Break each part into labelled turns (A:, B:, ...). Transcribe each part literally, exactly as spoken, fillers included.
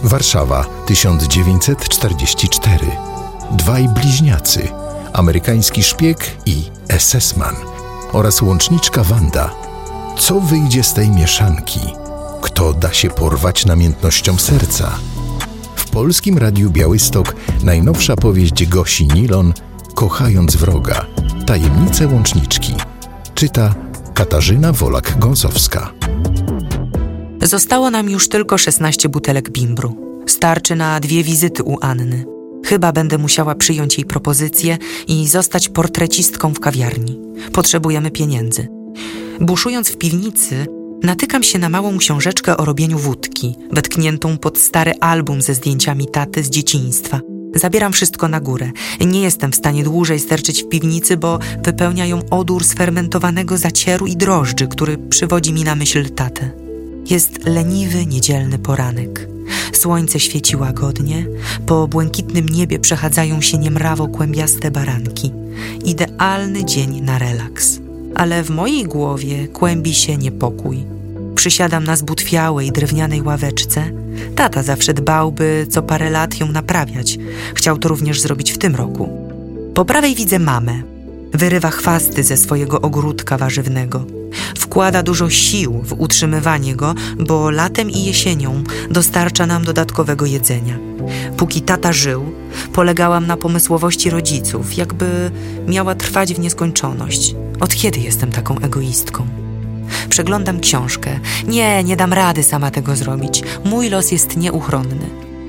A: Warszawa, tysiąc dziewięćset czterdziesty czwarty. Dwaj bliźniacy, amerykański szpieg i esesman oraz łączniczka Wanda. Co wyjdzie z tej mieszanki? Kto da się porwać namiętnością serca? W Polskim Radiu Białystok najnowsza powieść Gosi Nilon Kochając wroga. Tajemnice łączniczki. Czyta Katarzyna Wolak-Gąsowska.
B: Zostało nam już tylko szesnaście butelek bimbru. Starczy na dwie wizyty u Anny. Chyba będę musiała przyjąć jej propozycję i zostać portrecistką w kawiarni. Potrzebujemy pieniędzy. Buszując w piwnicy, natykam się na małą książeczkę o robieniu wódki, wetkniętą pod stary album ze zdjęciami taty z dzieciństwa. Zabieram wszystko na górę. Nie jestem w stanie dłużej sterczyć w piwnicy, bo wypełnia ją odór sfermentowanego zacieru i drożdży, który przywodzi mi na myśl tatę. Jest leniwy, niedzielny poranek. Słońce świeci łagodnie, po błękitnym niebie przechadzają się niemrawo kłębiaste baranki. Idealny dzień na relaks. Ale w mojej głowie kłębi się niepokój. Przysiadam na zbutwiałej, drewnianej ławeczce. Tata zawsze dbał, by co parę lat ją naprawiać. Chciał to również zrobić w tym roku. Po prawej widzę mamę. Wyrywa chwasty ze swojego ogródka warzywnego. Wkłada dużo sił w utrzymywanie go, bo latem i jesienią dostarcza nam dodatkowego jedzenia. Póki tata żył, polegałam na pomysłowości rodziców, jakby miała trwać w nieskończoność. Od kiedy jestem taką egoistką? Przeglądam książkę. Nie, nie dam rady sama tego zrobić. Mój los jest nieuchronny.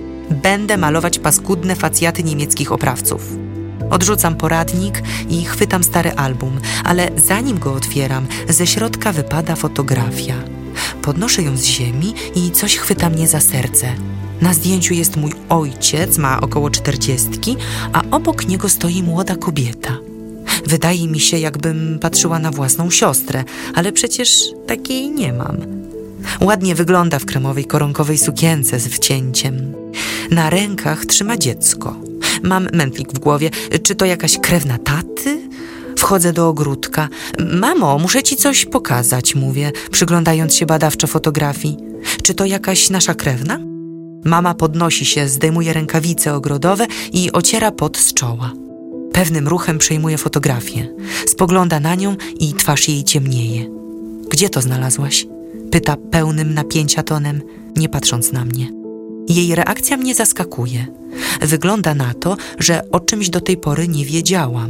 B: Będę malować paskudne facjaty niemieckich oprawców. Odrzucam poradnik i chwytam stary album, ale zanim go otwieram, ze środka wypada fotografia. Podnoszę ją z ziemi i coś chwyta mnie za serce. Na zdjęciu jest mój ojciec, ma około czterdziestki, a obok niego stoi młoda kobieta. Wydaje mi się, jakbym patrzyła na własną siostrę, ale przecież takiej nie mam. Ładnie wygląda w kremowej koronkowej sukience z wcięciem. Na rękach trzyma dziecko. Mam mętlik w głowie. Czy to jakaś krewna taty? Wchodzę do ogródka. Mamo, muszę ci coś pokazać, mówię, przyglądając się badawczo fotografii. Czy to jakaś nasza krewna? Mama podnosi się, zdejmuje rękawice ogrodowe i ociera pot z czoła. Pewnym ruchem przejmuje fotografię. Spogląda na nią i twarz jej ciemnieje. Gdzie to znalazłaś? Pyta pełnym napięcia tonem, nie patrząc na mnie. Jej reakcja mnie zaskakuje. Wygląda na to, że o czymś do tej pory nie wiedziałam.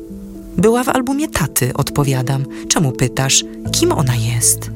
B: Była w albumie taty, odpowiadam. Czemu pytasz? Kim ona jest?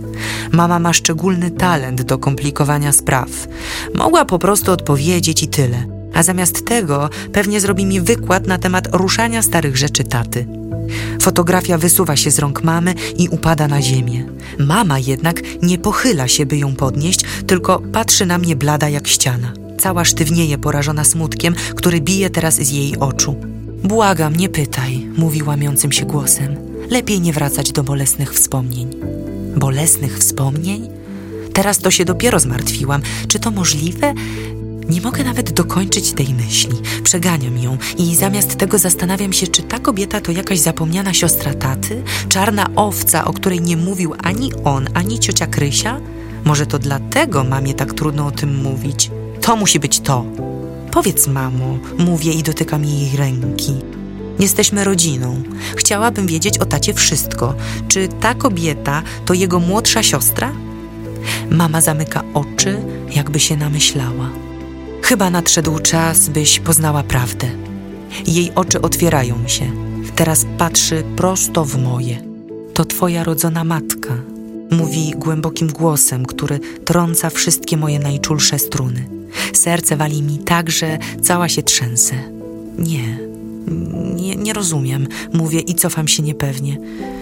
B: Mama ma szczególny talent do komplikowania spraw. Mogła po prostu odpowiedzieć i tyle. A zamiast tego pewnie zrobi mi wykład na temat ruszania starych rzeczy taty. Fotografia wysuwa się z rąk mamy i upada na ziemię. Mama jednak nie pochyla się, by ją podnieść, tylko patrzy na mnie blada jak ściana. Cała sztywnieje, porażona smutkiem, który bije teraz z jej oczu. Błagam, nie pytaj, mówi łamiącym się głosem. Lepiej nie wracać do bolesnych wspomnień. Bolesnych wspomnień? Teraz to się dopiero zmartwiłam. Czy to możliwe? Nie mogę nawet dokończyć tej myśli. Przeganiam ją i zamiast tego zastanawiam się, czy ta kobieta to jakaś zapomniana siostra taty? Czarna owca, o której nie mówił ani on, ani ciocia Krysia? Może to dlatego mamie tak trudno o tym mówić? To musi być to. Powiedz, mamo, mówię i dotykam jej ręki. Jesteśmy rodziną. Chciałabym wiedzieć o tacie wszystko. Czy ta kobieta to jego młodsza siostra? Mama zamyka oczy, jakby się namyślała. Chyba nadszedł czas, byś poznała prawdę. Jej oczy otwierają się. Teraz patrzy prosto w moje. To twoja rodzona matka. Mówi głębokim głosem, który trąca wszystkie moje najczulsze struny. Serce wali mi tak, że cała się trzęsę. Nie, nie, nie rozumiem, mówię i cofam się niepewnie.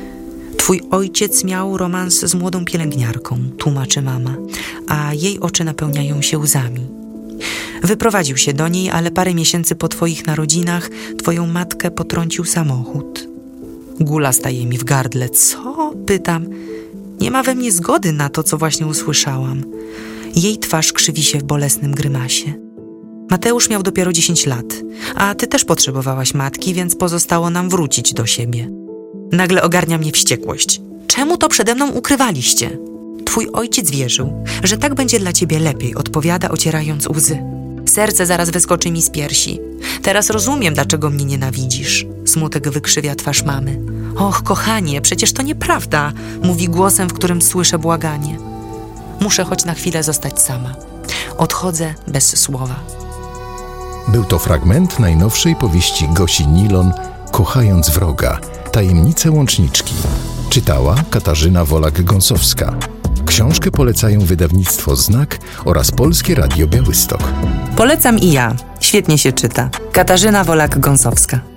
B: Twój ojciec miał romans z młodą pielęgniarką, tłumaczy mama, a jej oczy napełniają się łzami. Wyprowadził się do niej, ale parę miesięcy po twoich narodzinach twoją matkę potrącił samochód. Gula staje mi w gardle. Co? Pytam. Nie ma we mnie zgody na to, co właśnie usłyszałam. Jej twarz krzywi się w bolesnym grymasie. Mateusz miał dopiero dziesięć lat, a ty też potrzebowałaś matki, więc pozostało nam wrócić do siebie. Nagle ogarnia mnie wściekłość. Czemu to przede mną ukrywaliście? Twój ojciec wierzył, że tak będzie dla ciebie lepiej, odpowiada, ocierając łzy. Serce zaraz wyskoczy mi z piersi. Teraz rozumiem, dlaczego mnie nienawidzisz. Smutek wykrzywia twarz mamy. Och, kochanie, przecież to nieprawda, mówi głosem, w którym słyszę błaganie. Muszę choć na chwilę zostać sama. Odchodzę bez słowa.
A: Był to fragment najnowszej powieści Gosi Nilon Kochając wroga. Tajemnice łączniczki. Czytała Katarzyna Wolak-Gąsowska. Książkę polecają wydawnictwo Znak oraz Polskie Radio Białystok.
B: Polecam i ja. Świetnie się czyta. Katarzyna Wolak-Gąsowska.